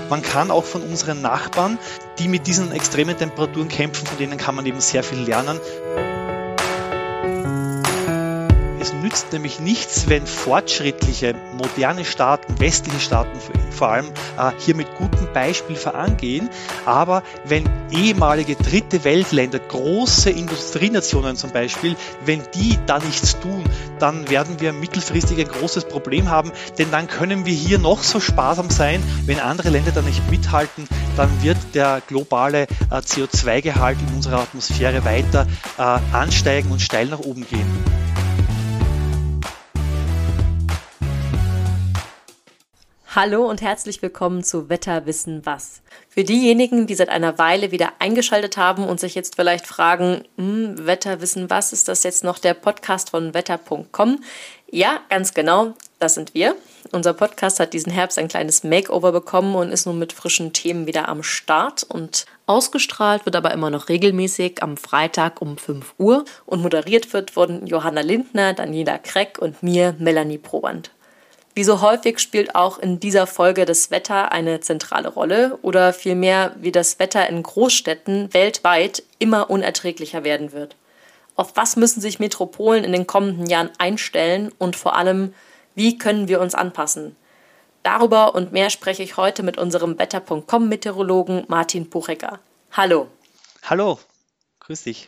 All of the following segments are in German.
Man kann auch von unseren Nachbarn, die mit diesen extremen Temperaturen kämpfen, von denen kann man eben sehr viel lernen. Es nützt nämlich nichts, wenn fortschrittliche, moderne Staaten, westliche Staaten vor allem, hier mit gutem Beispiel vorangehen, aber wenn ehemalige dritte Weltländer, große Industrienationen zum Beispiel, wenn die da nichts tun, dann werden wir mittelfristig ein großes Problem haben, denn dann können wir hier noch so sparsam sein, wenn andere Länder da nicht mithalten, dann wird der globale CO2-Gehalt in unserer Atmosphäre weiter ansteigen und steil nach oben gehen. Hallo und herzlich willkommen zu Wetter wissen was. Für diejenigen, die seit einer Weile wieder eingeschaltet haben und sich jetzt vielleicht fragen, Wetter wissen was, ist das jetzt noch der Podcast von wetter.com? Ja, ganz genau, das sind wir. Unser Podcast hat diesen Herbst ein kleines Makeover bekommen und ist nun mit frischen Themen wieder am Start. Und ausgestrahlt wird aber immer noch regelmäßig am Freitag um 5 Uhr. Und moderiert wird von Johanna Lindner, Daniela Kreck und mir, Melanie Proband. Wie so häufig spielt auch in dieser Folge das Wetter eine zentrale Rolle oder vielmehr, wie das Wetter in Großstädten weltweit immer unerträglicher werden wird. Auf was müssen sich Metropolen in den kommenden Jahren einstellen und vor allem, wie können wir uns anpassen? Darüber und mehr spreche ich heute mit unserem Wetter.com-Meteorologen Martin Puchecker. Hallo. Hallo, grüß dich.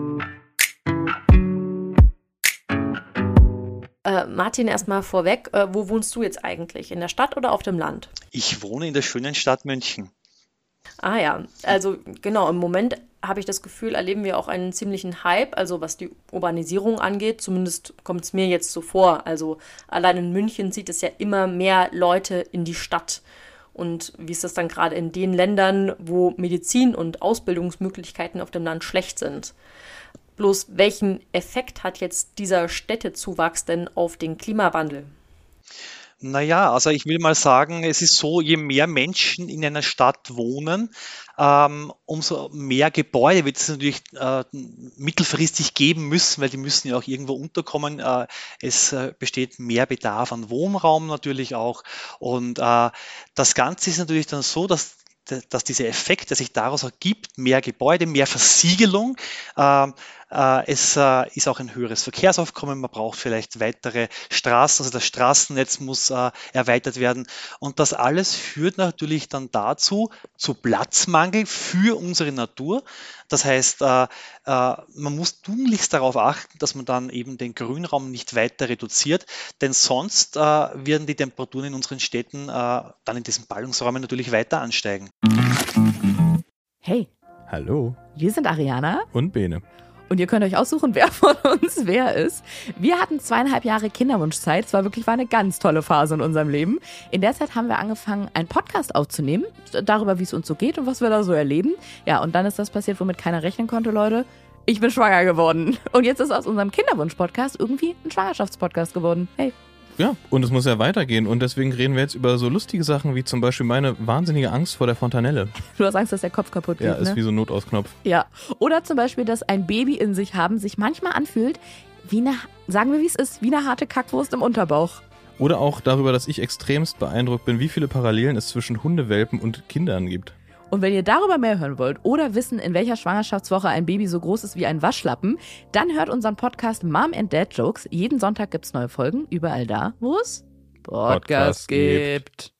Martin, erstmal vorweg, wo wohnst du jetzt eigentlich? In der Stadt oder auf dem Land? Ich wohne in der schönen Stadt München. Ah ja, also genau, im Moment habe ich das Gefühl, erleben wir auch einen ziemlichen Hype, also was die Urbanisierung angeht, zumindest kommt es mir jetzt so vor. Also allein in München zieht es ja immer mehr Leute in die Stadt. Und wie ist das dann gerade in den Ländern, wo Medizin- und Ausbildungsmöglichkeiten auf dem Land schlecht sind? Bloß welchen Effekt hat jetzt dieser Städtezuwachs denn auf den Klimawandel? Naja, also ich will mal sagen, es ist so, je mehr Menschen in einer Stadt wohnen, umso mehr Gebäude wird es natürlich mittelfristig geben müssen, weil die müssen ja auch irgendwo unterkommen. Es besteht mehr Bedarf an Wohnraum natürlich auch. Und das Ganze ist natürlich dann so, dass dieser Effekt, der sich daraus ergibt, mehr Gebäude, mehr Versiegelung, es ist auch ein höheres Verkehrsaufkommen, man braucht vielleicht weitere Straßen, also das Straßennetz muss erweitert werden und das alles führt natürlich dann dazu, zu Platzmangel für unsere Natur. Das heißt, man muss tunlichst darauf achten, dass man dann eben den Grünraum nicht weiter reduziert, denn sonst werden die Temperaturen in unseren Städten dann in diesen Ballungsräumen natürlich weiter ansteigen. Hey. Hallo. Wir sind Ariana. Und Bene. Und ihr könnt euch aussuchen, wer von uns wer ist. Wir hatten 2,5 Jahre Kinderwunschzeit. Es war eine ganz tolle Phase in unserem Leben. In der Zeit haben wir angefangen, einen Podcast aufzunehmen, darüber, wie es uns so geht und was wir da so erleben. Ja, und dann ist das passiert, womit keiner rechnen konnte, Leute. Ich bin schwanger geworden. Und jetzt ist aus unserem Kinderwunsch-Podcast irgendwie ein Schwangerschaftspodcast geworden. Hey. Ja, und es muss ja weitergehen. Und deswegen reden wir jetzt über so lustige Sachen wie zum Beispiel meine wahnsinnige Angst vor der Fontanelle. Du hast Angst, dass der Kopf kaputt geht, Ja, ist wie so ein Notausknopf. Ja. Oder zum Beispiel, dass ein Baby in sich haben sich manchmal anfühlt wie sagen wir wie es ist, wie eine harte Kackwurst im Unterbauch. Oder auch darüber, dass ich extremst beeindruckt bin, wie viele Parallelen es zwischen Hundewelpen und Kindern gibt. Und wenn ihr darüber mehr hören wollt oder wissen, in welcher Schwangerschaftswoche ein Baby so groß ist wie ein Waschlappen, dann hört unseren Podcast Mom and Dad Jokes. Jeden Sonntag gibt's neue Folgen, überall da, wo es Podcasts gibt.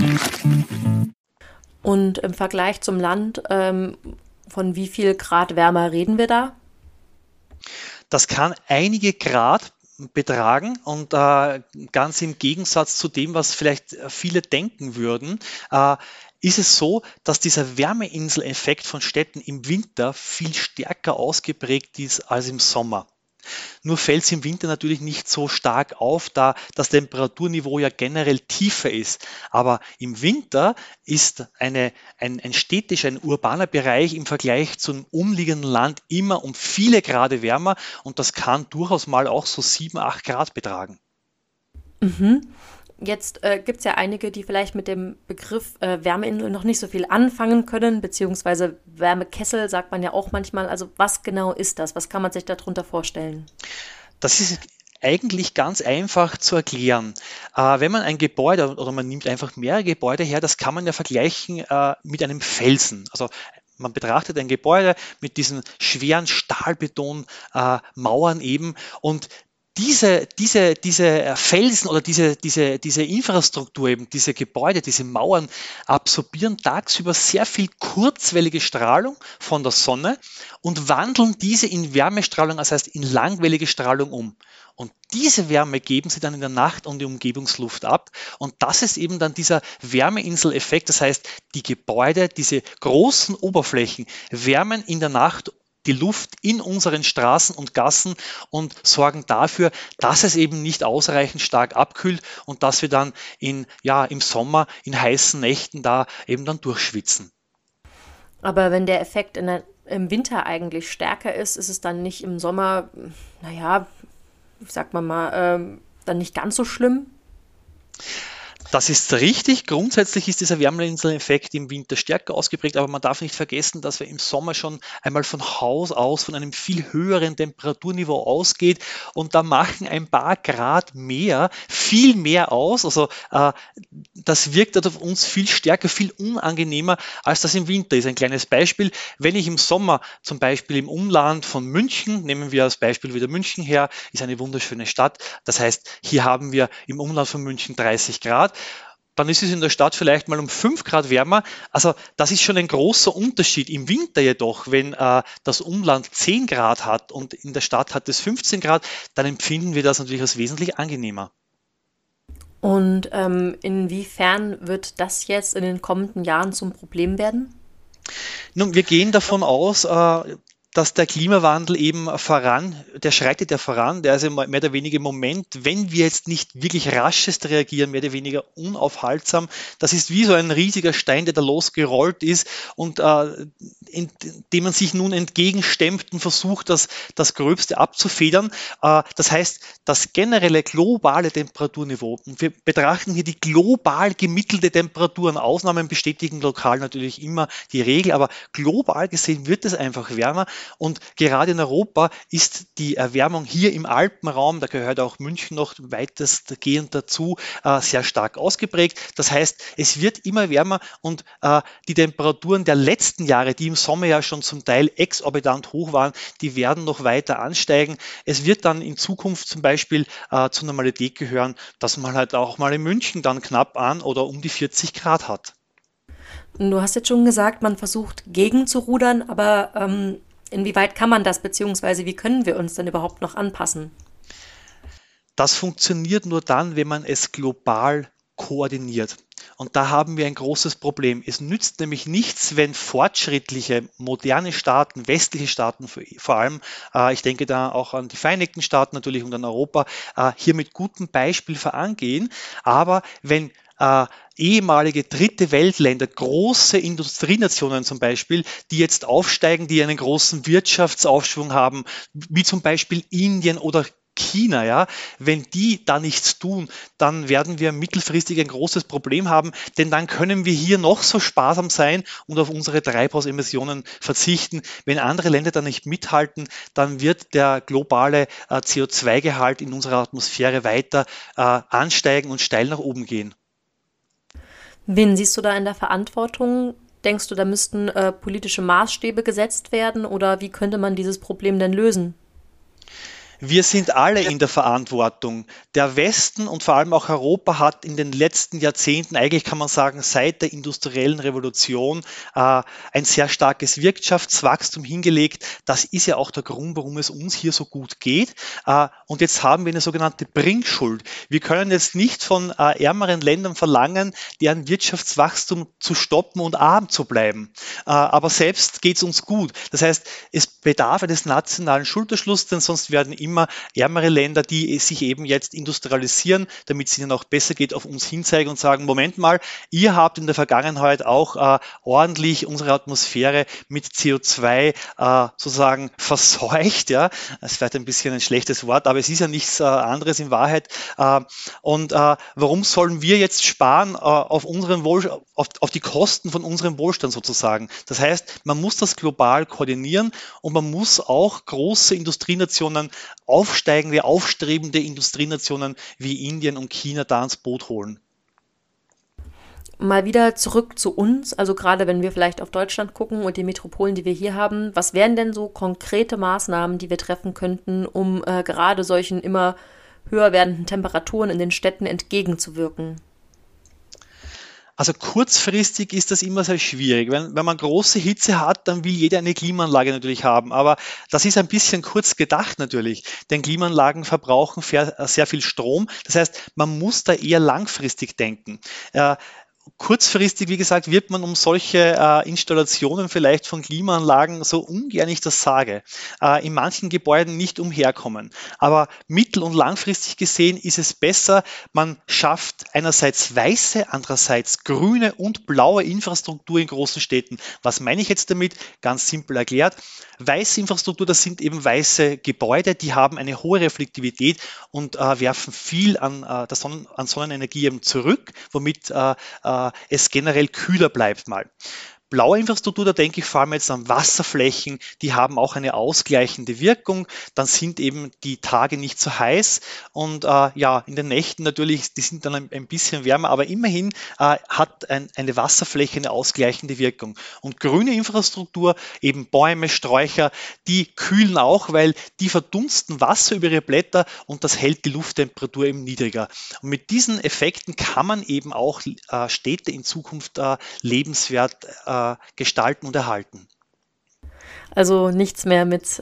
Und im Vergleich zum Land, von wie viel Grad wärmer reden wir da? Das kann einige Grad betragen und ganz im Gegensatz zu dem, was vielleicht viele denken würden, ist es so, dass dieser Wärmeinseleffekt von Städten im Winter viel stärker ausgeprägt ist als im Sommer. Nur fällt es im Winter natürlich nicht so stark auf, da das Temperaturniveau ja generell tiefer ist. Aber im Winter ist ein städtischer, ein urbaner Bereich im Vergleich zum umliegenden Land immer um viele Grad wärmer und das kann durchaus mal auch so 7, 8 Grad betragen. Mhm. Jetzt gibt es ja einige, die vielleicht mit dem Begriff Wärmeinsel noch nicht so viel anfangen können, beziehungsweise Wärmekessel sagt man ja auch manchmal. Also was genau ist das? Was kann man sich darunter vorstellen? Das ist eigentlich ganz einfach zu erklären. Wenn man ein Gebäude oder man nimmt einfach mehrere Gebäude her, das kann man ja vergleichen mit einem Felsen. Also man betrachtet ein Gebäude mit diesen schweren Stahlbeton-Mauern eben und diese Felsen oder diese Infrastruktur eben, diese Gebäude, diese Mauern absorbieren tagsüber sehr viel kurzwellige Strahlung von der Sonne und wandeln diese in Wärmestrahlung, das heißt in langwellige Strahlung um. Und diese Wärme geben sie dann in der Nacht an die Umgebungsluft ab. Und das ist eben dann dieser Wärmeinseleffekt. Das heißt, die Gebäude, diese großen Oberflächen wärmen in der Nacht die Luft in unseren Straßen und Gassen und sorgen dafür, dass es eben nicht ausreichend stark abkühlt und dass wir dann im Sommer in heißen Nächten da eben dann durchschwitzen. Aber wenn der Effekt im Winter eigentlich stärker ist, ist es dann nicht im Sommer, sagt man mal, dann nicht ganz so schlimm? Das ist richtig. Grundsätzlich ist dieser Wärmeinseleffekt im Winter stärker ausgeprägt, aber man darf nicht vergessen, dass wir im Sommer schon einmal von Haus aus von einem viel höheren Temperaturniveau ausgeht und da machen ein paar Grad mehr viel mehr aus. Also das wirkt auf uns viel stärker, viel unangenehmer, als das im Winter ist. Ein kleines Beispiel, wenn ich im Sommer zum Beispiel im Umland von München, nehmen wir als Beispiel wieder München her, ist eine wunderschöne Stadt. Das heißt, hier haben wir im Umland von München 30 Grad. Dann ist es in der Stadt vielleicht mal um 5 Grad wärmer. Also das ist schon ein großer Unterschied. Im Winter jedoch, wenn das Umland 10 Grad hat und in der Stadt hat es 15 Grad, dann empfinden wir das natürlich als wesentlich angenehmer. Und inwiefern wird das jetzt in den kommenden Jahren zum Problem werden? Nun, wir gehen davon aus, dass der Klimawandel eben der schreitet ja voran, der ist ja mehr oder weniger im Moment, wenn wir jetzt nicht wirklich raschest reagieren, mehr oder weniger unaufhaltsam. Das ist wie so ein riesiger Stein, der da losgerollt ist und dem man sich nun entgegenstemmt und versucht, das Gröbste abzufedern. Das heißt, das generelle globale Temperaturniveau, und wir betrachten hier die global gemittelte Temperaturen, Ausnahmen bestätigen lokal natürlich immer die Regel, aber global gesehen wird es einfach wärmer. Und gerade in Europa ist die Erwärmung hier im Alpenraum, da gehört auch München noch weitestgehend dazu, sehr stark ausgeprägt. Das heißt, es wird immer wärmer und die Temperaturen der letzten Jahre, die im Sommer ja schon zum Teil exorbitant hoch waren, die werden noch weiter ansteigen. Es wird dann in Zukunft zum Beispiel zur Normalität gehören, dass man halt auch mal in München dann knapp an oder um die 40 Grad hat. Du hast jetzt schon gesagt, man versucht gegenzurudern, aber inwieweit kann man das, beziehungsweise wie können wir uns denn überhaupt noch anpassen? Das funktioniert nur dann, wenn man es global koordiniert. Und da haben wir ein großes Problem. Es nützt nämlich nichts, wenn fortschrittliche, moderne Staaten, westliche Staaten vor allem, ich denke da auch an die Vereinigten Staaten natürlich und an Europa, hier mit gutem Beispiel vorangehen. Aber wenn ehemalige dritte Weltländer, große Industrienationen zum Beispiel, die jetzt aufsteigen, die einen großen Wirtschaftsaufschwung haben, wie zum Beispiel Indien oder China, ja, wenn die da nichts tun, dann werden wir mittelfristig ein großes Problem haben, denn dann können wir hier noch so sparsam sein und auf unsere Treibhausemissionen verzichten. Wenn andere Länder da nicht mithalten, dann wird der globale CO2-Gehalt in unserer Atmosphäre weiter ansteigen und steil nach oben gehen. Wen siehst du da in der Verantwortung? Denkst du, da müssten politische Maßstäbe gesetzt werden oder wie könnte man dieses Problem denn lösen? Wir sind alle in der Verantwortung. Der Westen und vor allem auch Europa hat in den letzten Jahrzehnten, eigentlich kann man sagen, seit der industriellen Revolution ein sehr starkes Wirtschaftswachstum hingelegt. Das ist ja auch der Grund, warum es uns hier so gut geht. Und jetzt haben wir eine sogenannte Bringschuld. Wir können jetzt nicht von ärmeren Ländern verlangen, deren Wirtschaftswachstum zu stoppen und arm zu bleiben. Aber selbst geht es uns gut. Das heißt, es bedarf eines nationalen Schulterschlusses, denn sonst werden immer ärmere Länder, die sich eben jetzt industrialisieren, damit es ihnen auch besser geht, auf uns hinzeigen und sagen, Moment mal, ihr habt in der Vergangenheit auch ordentlich unsere Atmosphäre mit CO2 sozusagen verseucht. Ja? Das ist vielleicht ein bisschen ein schlechtes Wort, aber es ist ja nichts anderes in Wahrheit. Und warum sollen wir jetzt sparen auf die Kosten von unserem Wohlstand sozusagen? Das heißt, man muss das global koordinieren und man muss auch große Industrienationen aufsteigende, aufstrebende Industrienationen wie Indien und China da ans Boot holen. Mal wieder zurück zu uns, also gerade wenn wir vielleicht auf Deutschland gucken und die Metropolen, die wir hier haben, was wären denn so konkrete Maßnahmen, die wir treffen könnten, um gerade solchen immer höher werdenden Temperaturen in den Städten entgegenzuwirken? Also kurzfristig ist das immer sehr schwierig. Wenn man große Hitze hat, dann will jeder eine Klimaanlage natürlich haben. Aber das ist ein bisschen kurz gedacht natürlich, denn Klimaanlagen verbrauchen sehr viel Strom. Das heißt, man muss da eher langfristig denken. Kurzfristig, wie gesagt, wird man um solche Installationen vielleicht von Klimaanlagen, so ungern ich das sage, in manchen Gebäuden nicht umherkommen. Aber mittel- und langfristig gesehen ist es besser, man schafft einerseits weiße, andererseits grüne und blaue Infrastruktur in großen Städten. Was meine ich jetzt damit? Ganz simpel erklärt. Weiße Infrastruktur, das sind eben weiße Gebäude, die haben eine hohe Reflektivität und werfen viel an Sonnenenergie eben zurück, womit es generell kühler bleibt mal. Blaue Infrastruktur, da denke ich vor allem jetzt an Wasserflächen, die haben auch eine ausgleichende Wirkung, dann sind eben die Tage nicht so heiß und in den Nächten natürlich, die sind dann ein bisschen wärmer, aber immerhin hat eine Wasserfläche eine ausgleichende Wirkung. Und grüne Infrastruktur, eben Bäume, Sträucher, die kühlen auch, weil die verdunsten Wasser über ihre Blätter und das hält die Lufttemperatur eben niedriger. Und mit diesen Effekten kann man eben auch Städte in Zukunft lebenswert gestalten und erhalten. Also nichts mehr mit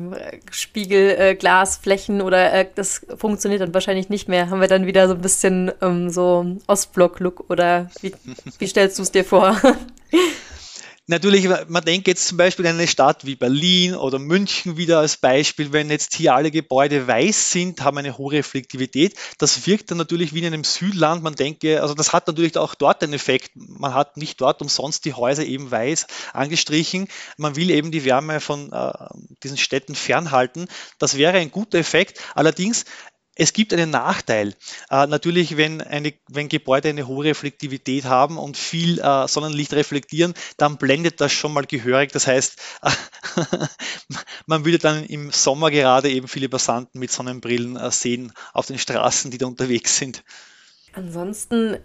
Spiegelglasflächen oder das funktioniert dann wahrscheinlich nicht mehr. Haben wir dann wieder so ein bisschen so Ostblock-Look oder wie stellst du es dir vor? Natürlich, man denkt jetzt zum Beispiel an eine Stadt wie Berlin oder München wieder als Beispiel, wenn jetzt hier alle Gebäude weiß sind, haben eine hohe Reflektivität. Das wirkt dann natürlich wie in einem Südland. Man denke, also das hat natürlich auch dort einen Effekt. Man hat nicht dort umsonst die Häuser eben weiß angestrichen. Man will eben die Wärme von diesen Städten fernhalten. Das wäre ein guter Effekt. Allerdings es gibt einen Nachteil. Natürlich, wenn Gebäude eine hohe Reflektivität haben und viel Sonnenlicht reflektieren, dann blendet das schon mal gehörig. Das heißt, man würde dann im Sommer gerade eben viele Passanten mit Sonnenbrillen sehen auf den Straßen, die da unterwegs sind. Ansonsten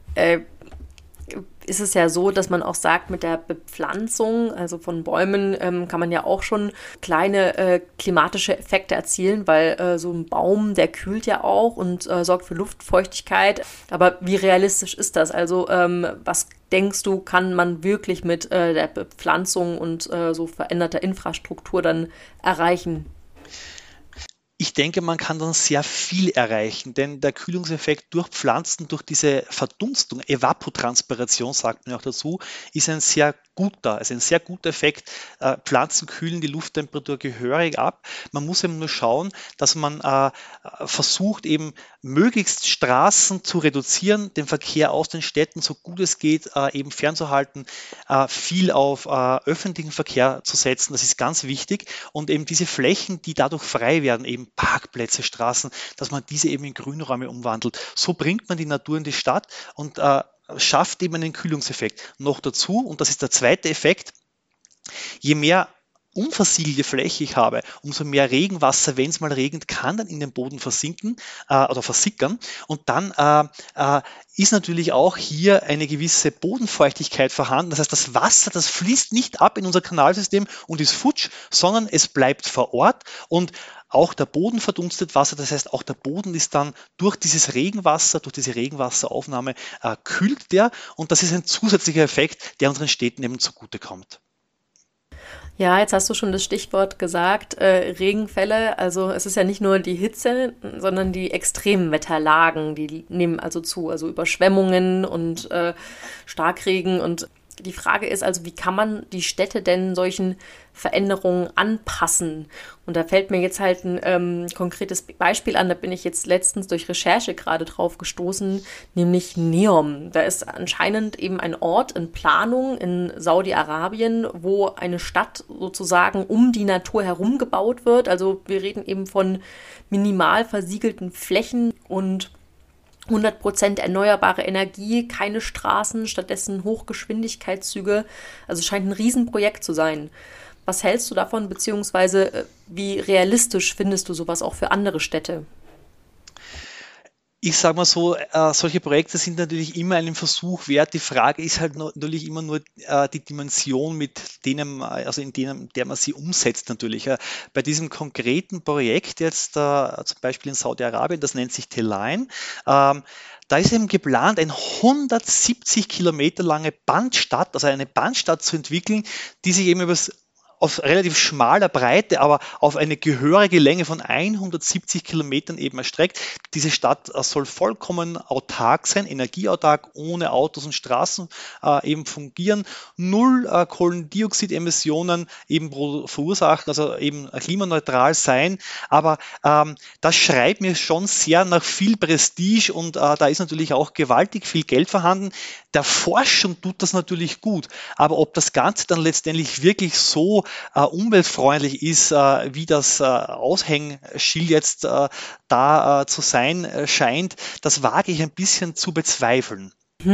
ist es ja so, dass man auch sagt, mit der Bepflanzung, also von Bäumen, kann man ja auch schon kleine klimatische Effekte erzielen, weil so ein Baum, der kühlt ja auch und sorgt für Luftfeuchtigkeit. Aber wie realistisch ist das? Also was denkst du, kann man wirklich mit der Bepflanzung und so veränderter Infrastruktur dann erreichen? Ich denke, man kann dann sehr viel erreichen, denn der Kühlungseffekt durch Pflanzen, durch diese Verdunstung, Evapotranspiration sagt man auch dazu, ist ein sehr guter Effekt. Pflanzen kühlen die Lufttemperatur gehörig ab. Man muss eben nur schauen, dass man versucht, eben möglichst Straßen zu reduzieren, den Verkehr aus den Städten, so gut es geht, eben fernzuhalten, viel auf öffentlichen Verkehr zu setzen, das ist ganz wichtig und eben diese Flächen, die dadurch frei werden, eben Parkplätze, Straßen, dass man diese eben in Grünräume umwandelt. So bringt man die Natur in die Stadt und schafft eben einen Kühlungseffekt. Noch dazu, und das ist der zweite Effekt, je mehr unversiegelte Fläche ich habe, umso mehr Regenwasser, wenn es mal regnet, kann dann in den Boden versinken oder versickern. Und dann ist natürlich auch hier eine gewisse Bodenfeuchtigkeit vorhanden. Das heißt, das Wasser, das fließt nicht ab in unser Kanalsystem und ist futsch, sondern es bleibt vor Ort und auch der Boden verdunstet Wasser. Das heißt, auch der Boden ist dann durch dieses Regenwasser, durch diese Regenwasseraufnahme kühlt der und das ist ein zusätzlicher Effekt, der unseren Städten eben zugutekommt. Ja, jetzt hast du schon das Stichwort gesagt, Regenfälle. Also es ist ja nicht nur die Hitze, sondern die Extremwetterlagen, die nehmen also zu. Also Überschwemmungen und Starkregen. Und die Frage ist also, wie kann man die Städte denn solchen Veränderungen anpassen? Und da fällt mir jetzt halt ein konkretes Beispiel an, da bin ich jetzt letztens durch Recherche gerade drauf gestoßen, nämlich Neom. Da ist anscheinend eben ein Ort in Planung in Saudi-Arabien, wo eine Stadt sozusagen um die Natur herum gebaut wird. Also wir reden eben von minimal versiegelten Flächen und 100% erneuerbare Energie, keine Straßen, stattdessen Hochgeschwindigkeitszüge. Also es scheint ein Riesenprojekt zu sein. Was hältst du davon, beziehungsweise wie realistisch findest du sowas auch für andere Städte? Ich sage mal so, solche Projekte sind natürlich immer einen Versuch wert. Die Frage ist halt natürlich immer nur die Dimension, in der man sie umsetzt natürlich. Bei diesem konkreten Projekt jetzt zum Beispiel in Saudi-Arabien, das nennt sich Telain, da ist eben geplant, eine 170 Kilometer lange Bandstadt, also eine Bandstadt zu entwickeln, die sich eben auf relativ schmaler Breite, aber auf eine gehörige Länge von 170 Kilometern eben erstreckt. Diese Stadt soll vollkommen autark sein, energieautark, ohne Autos und Straßen eben fungieren, null Kohlendioxidemissionen eben verursachen, also eben klimaneutral sein. Aber das schreit mir schon sehr nach viel Prestige und da ist natürlich auch gewaltig viel Geld vorhanden. Der Forschung tut das natürlich gut, aber ob das Ganze dann letztendlich wirklich so umweltfreundlich ist, wie das Aushängeschild jetzt da zu sein scheint, das wage ich ein bisschen zu bezweifeln.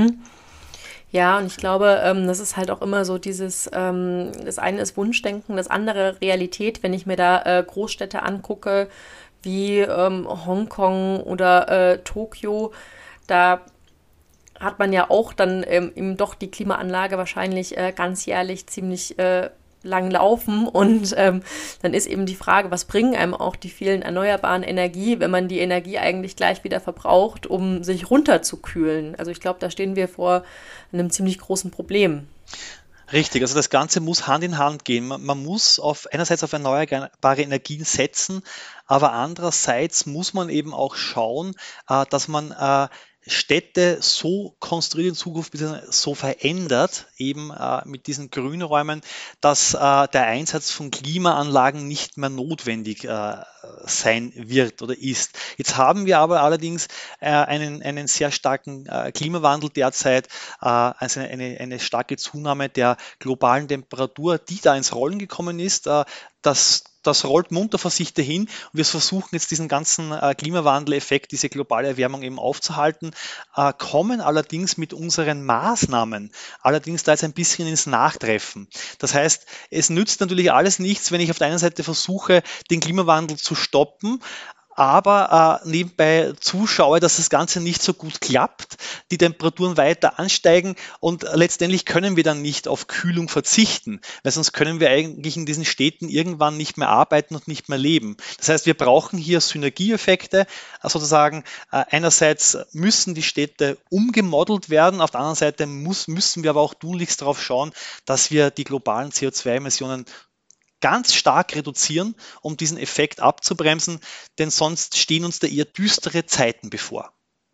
Ja, und ich glaube, das ist halt auch immer so dieses, das eine ist Wunschdenken, das andere Realität. Wenn ich mir da Großstädte angucke, wie Hongkong oder Tokio, da hat man ja auch dann eben doch die Klimaanlage wahrscheinlich ganzjährlich ziemlich lang laufen und dann ist eben die Frage, was bringen einem auch die vielen erneuerbaren Energie, wenn man die Energie eigentlich gleich wieder verbraucht, um sich runterzukühlen. Also ich glaube, da stehen wir vor einem ziemlich großen Problem. Richtig, also das Ganze muss Hand in Hand gehen. Man muss einerseits auf erneuerbare Energien setzen, aber andererseits muss man eben auch schauen, dass man Städte so konstruiert in Zukunft, so verändert, eben mit diesen Grünräumen, dass der Einsatz von Klimaanlagen nicht mehr notwendig sein wird oder ist. Jetzt haben wir aber allerdings einen sehr starken Klimawandel derzeit, also eine starke Zunahme der globalen Temperatur, die da ins Rollen gekommen ist. Das rollt munter vor sich dahin und wir versuchen jetzt diesen ganzen Klimawandeleffekt, diese globale Erwärmung eben aufzuhalten, kommen allerdings mit unseren Maßnahmen, allerdings da jetzt ein bisschen ins Nachtreffen. Das heißt, es nützt natürlich alles nichts, wenn ich auf der einen Seite versuche, den Klimawandel zu stoppen, aber nebenbei zuschaue, dass das Ganze nicht so gut klappt, die Temperaturen weiter ansteigen und letztendlich können wir dann nicht auf Kühlung verzichten, weil sonst können wir eigentlich in diesen Städten irgendwann nicht mehr arbeiten und nicht mehr leben. Das heißt, wir brauchen hier Synergieeffekte, sozusagen einerseits müssen die Städte umgemodelt werden, auf der anderen Seite müssen wir aber auch tunlichst darauf schauen, dass wir die globalen CO2-Emissionen ganz stark reduzieren, um diesen Effekt abzubremsen, denn sonst stehen uns da eher düstere Zeiten bevor.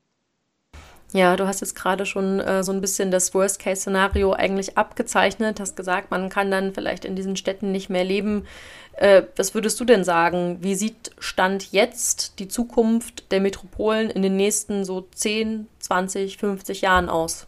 Ja, du hast jetzt gerade schon so ein bisschen das Worst-Case-Szenario eigentlich abgezeichnet, hast gesagt, man kann dann vielleicht in diesen Städten nicht mehr leben. Was würdest du denn sagen? Wie sieht Stand jetzt die Zukunft der Metropolen in den nächsten so 10, 20, 50 Jahren aus?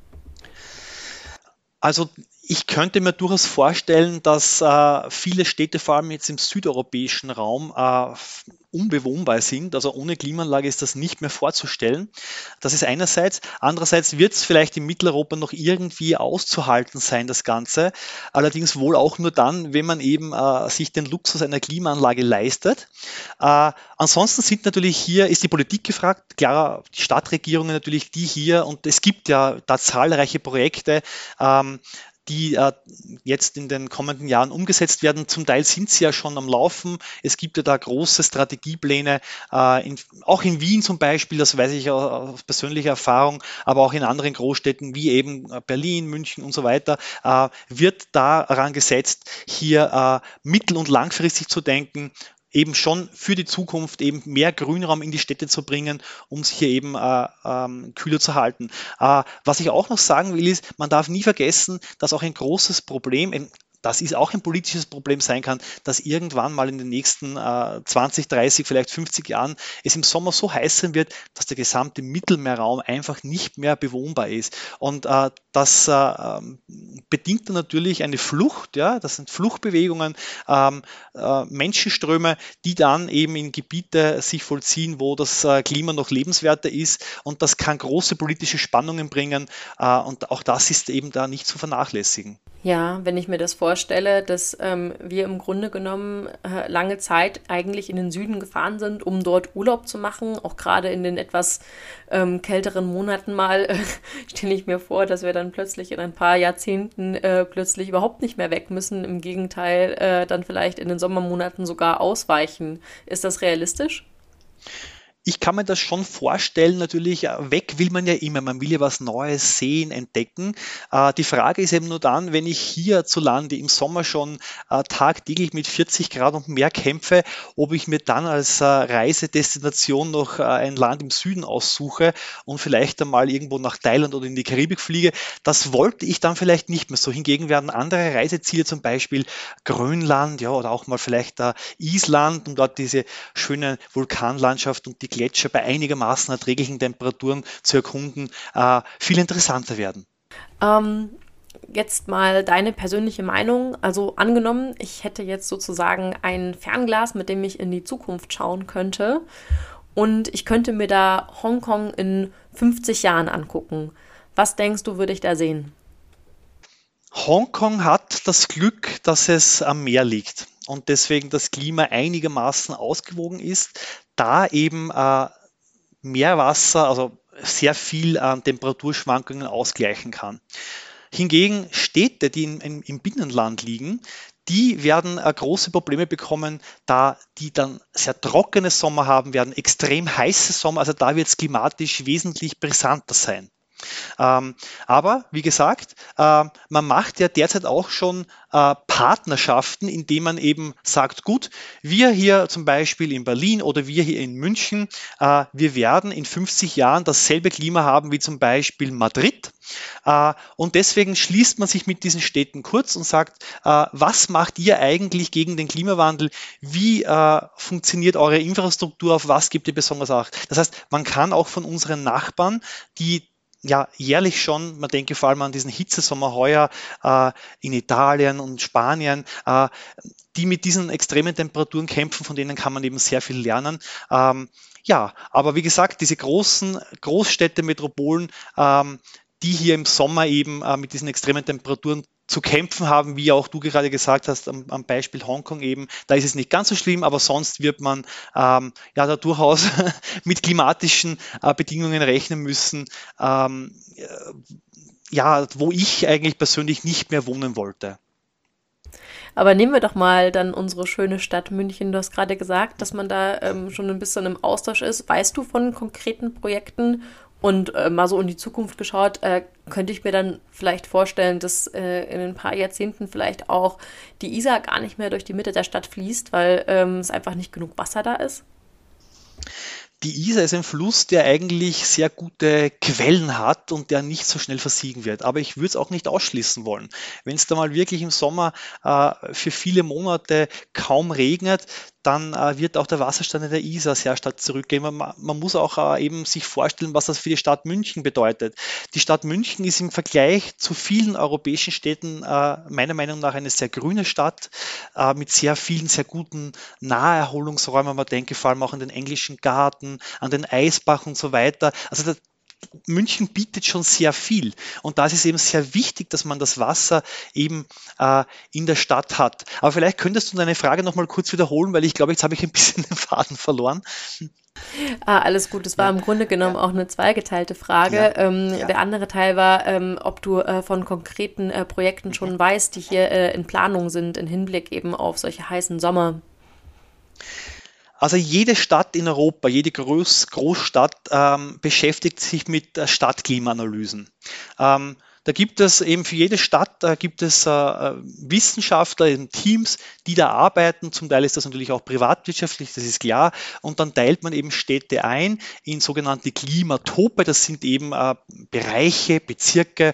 Also ich könnte mir durchaus vorstellen, dass viele Städte, vor allem jetzt im südeuropäischen Raum, unbewohnbar sind. Also ohne Klimaanlage ist das nicht mehr vorzustellen. Das ist einerseits. Andererseits wird es vielleicht in Mitteleuropa noch irgendwie auszuhalten sein, das Ganze. Allerdings wohl auch nur dann, wenn man eben sich den Luxus einer Klimaanlage leistet. Ansonsten ist die Politik gefragt, klar, die Stadtregierungen natürlich, die hier, und es gibt ja da zahlreiche Projekte, die jetzt in den kommenden Jahren umgesetzt werden. Zum Teil sind sie ja schon am Laufen. Es gibt ja da große Strategiepläne, auch in Wien zum Beispiel, das weiß ich aus persönlicher Erfahrung, aber auch in anderen Großstädten wie eben Berlin, München und so weiter, wird daran gesetzt, hier mittel- und langfristig zu denken, eben schon für die Zukunft eben mehr Grünraum in die Städte zu bringen, um sich hier eben kühler zu halten. Was ich auch noch sagen will, ist, man darf nie vergessen, dass auch ein großes Problem, das ist auch ein politisches Problem sein kann, dass irgendwann mal in den nächsten 20, 30, vielleicht 50 Jahren es im Sommer so heiß sein wird, dass der gesamte Mittelmeerraum einfach nicht mehr bewohnbar ist. Und das bedingt dann natürlich eine Flucht, ja, das sind Fluchtbewegungen, Menschenströme, die dann eben in Gebiete sich vollziehen, wo das Klima noch lebenswerter ist und das kann große politische Spannungen bringen und auch das ist eben da nicht zu vernachlässigen. Ja, wenn ich mir das vorstelle, vorstelle, dass wir im Grunde genommen lange Zeit eigentlich in den Süden gefahren sind, um dort Urlaub zu machen. Auch gerade in den etwas kälteren Monaten mal stelle ich mir vor, dass wir dann plötzlich in ein paar Jahrzehnten plötzlich überhaupt nicht mehr weg müssen. Im Gegenteil, dann vielleicht in den Sommermonaten sogar ausweichen. Ist das realistisch? Ich kann mir das schon vorstellen, natürlich, weg will man ja immer, man will ja was Neues sehen, entdecken. Die Frage ist eben nur dann, wenn ich hierzulande im Sommer schon tagtäglich mit 40 Grad und mehr kämpfe, ob ich mir dann als Reisedestination noch ein Land im Süden aussuche und vielleicht einmal irgendwo nach Thailand oder in die Karibik fliege. Das wollte ich dann vielleicht nicht mehr so. Hingegen werden andere Reiseziele, zum Beispiel Grönland, ja, oder auch mal vielleicht Island, um dort diese schöne Vulkanlandschaft und die Gletscher bei einigermaßen erträglichen Temperaturen zu erkunden, viel interessanter werden. Jetzt mal deine persönliche Meinung. Also angenommen, ich hätte jetzt sozusagen ein Fernglas, mit dem ich in die Zukunft schauen könnte und ich könnte mir da Hongkong in 50 Jahren angucken. Was denkst du, würde ich da sehen? Hongkong hat das Glück, dass es am Meer liegt und deswegen das Klima einigermaßen ausgewogen ist, da eben Meerwasser, also sehr viel an Temperaturschwankungen ausgleichen kann. Hingegen Städte, die im Binnenland liegen, die werden große Probleme bekommen, da die dann sehr trockene Sommer haben werden, extrem heiße Sommer, also da wird es klimatisch wesentlich brisanter sein. Aber wie gesagt, man macht ja derzeit auch schon Partnerschaften, indem man eben sagt, gut, wir hier zum Beispiel in Berlin oder wir hier in München, wir werden in 50 Jahren dasselbe Klima haben wie zum Beispiel Madrid. Und deswegen schließt man sich mit diesen Städten kurz und sagt, was macht ihr eigentlich gegen den Klimawandel? Wie funktioniert eure Infrastruktur? Auf was gibt ihr besonders Acht? Das heißt, man kann auch von unseren Nachbarn, die ja jährlich schon, man denke vor allem an diesen Hitzesommer heuer in Italien und Spanien, die mit diesen extremen Temperaturen kämpfen, von denen kann man eben sehr viel lernen. Ja, aber wie gesagt, diese großen Großstädte, Metropolen, die hier im Sommer eben mit diesen extremen Temperaturen zu kämpfen haben, wie auch du gerade gesagt hast, am Beispiel Hongkong eben, da ist es nicht ganz so schlimm, aber sonst wird man ja da durchaus mit klimatischen Bedingungen rechnen müssen, ja, wo ich eigentlich persönlich nicht mehr wohnen wollte. Aber nehmen wir doch mal dann unsere schöne Stadt München. Du hast gerade gesagt, dass man da schon ein bisschen im Austausch ist. Weißt du von konkreten Projekten? Und mal so in die Zukunft geschaut, könnte ich mir dann vielleicht vorstellen, dass in ein paar Jahrzehnten vielleicht auch die Isar gar nicht mehr durch die Mitte der Stadt fließt, weil es einfach nicht genug Wasser da ist? Die Isar ist ein Fluss, der eigentlich sehr gute Quellen hat und der nicht so schnell versiegen wird. Aber ich würde es auch nicht ausschließen wollen. Wenn es da mal wirklich im Sommer für viele Monate kaum regnet, dann wird auch der Wasserstand in der Isar sehr stark zurückgehen. Man muss auch eben sich vorstellen, was das für die Stadt München bedeutet. Die Stadt München ist im Vergleich zu vielen europäischen Städten meiner Meinung nach eine sehr grüne Stadt mit sehr vielen, sehr guten Naherholungsräumen. Man denke vor allem auch an den Englischen Garten, an den Eisbach und so weiter. Also München bietet schon sehr viel und da ist es eben sehr wichtig, dass man das Wasser eben in der Stadt hat. Aber vielleicht könntest du deine Frage nochmal kurz wiederholen, weil ich glaube, jetzt habe ich ein bisschen den Faden verloren. Alles gut, es war im Grunde genommen auch eine zweigeteilte Frage. Der andere Teil war, ob du von konkreten Projekten schon weißt, die hier in Planung sind, im Hinblick eben auf solche heißen Sommer. Also jede Stadt in Europa, jede Großstadt beschäftigt sich mit Stadtklimaanalysen. Da gibt es eben für jede Stadt gibt es Wissenschaftler, eben Teams, die da arbeiten. Zum Teil ist das natürlich auch privatwirtschaftlich, das ist klar. Und dann teilt man eben Städte ein in sogenannte Klimatope. Das sind eben Bereiche, Bezirke,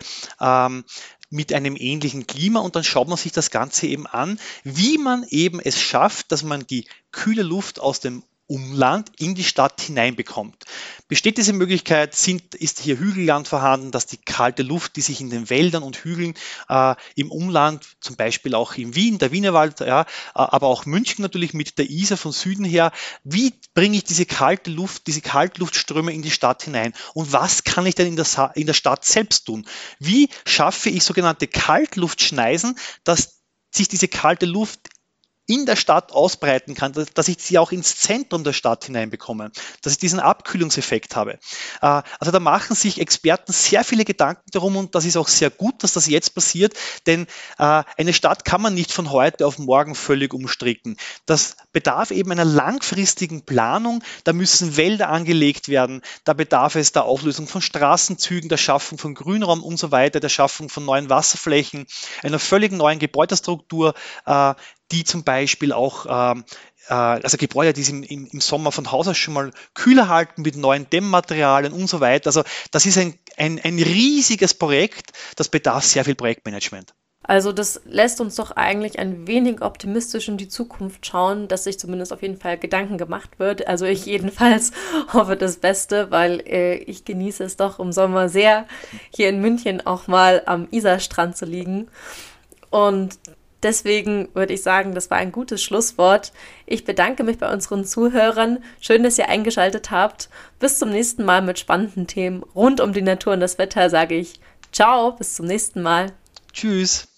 mit einem ähnlichen Klima und dann schaut man sich das Ganze eben an, wie man eben es schafft, dass man die kühle Luft aus dem Umland in die Stadt hineinbekommt. Besteht diese Möglichkeit, ist hier Hügelland vorhanden, dass die kalte Luft, die sich in den Wäldern und Hügeln im Umland, zum Beispiel auch in Wien, der Wienerwald, ja, aber auch München natürlich mit der Isar von Süden her, wie bringe ich diese kalte Luft, diese Kaltluftströme in die Stadt hinein? Und was kann ich denn in der Stadt selbst tun? Wie schaffe ich sogenannte Kaltluftschneisen, dass sich diese kalte Luft in der Stadt ausbreiten kann, dass ich sie auch ins Zentrum der Stadt hineinbekomme, dass ich diesen Abkühlungseffekt habe. Also da machen sich Experten sehr viele Gedanken darum und das ist auch sehr gut, dass das jetzt passiert, denn eine Stadt kann man nicht von heute auf morgen völlig umstricken. Das bedarf eben einer langfristigen Planung, da müssen Wälder angelegt werden, da bedarf es der Auflösung von Straßenzügen, der Schaffung von Grünraum und so weiter, der Schaffung von neuen Wasserflächen, einer völlig neuen Gebäudestruktur, die zum Beispiel auch, also Gebäude, die sich im Sommer von Haus aus schon mal kühler halten mit neuen Dämmmaterialien und so weiter. Also das ist ein riesiges Projekt, das bedarf sehr viel Projektmanagement. Also das lässt uns doch eigentlich ein wenig optimistisch in die Zukunft schauen, dass sich zumindest auf jeden Fall Gedanken gemacht wird. Also ich jedenfalls hoffe das Beste, weil ich genieße es doch im Sommer sehr, hier in München auch mal am Isarstrand zu liegen. Und deswegen würde ich sagen, das war ein gutes Schlusswort. Ich bedanke mich bei unseren Zuhörern. Schön, dass ihr eingeschaltet habt. Bis zum nächsten Mal mit spannenden Themen rund um die Natur und das Wetter sage ich ciao, bis zum nächsten Mal. Tschüss.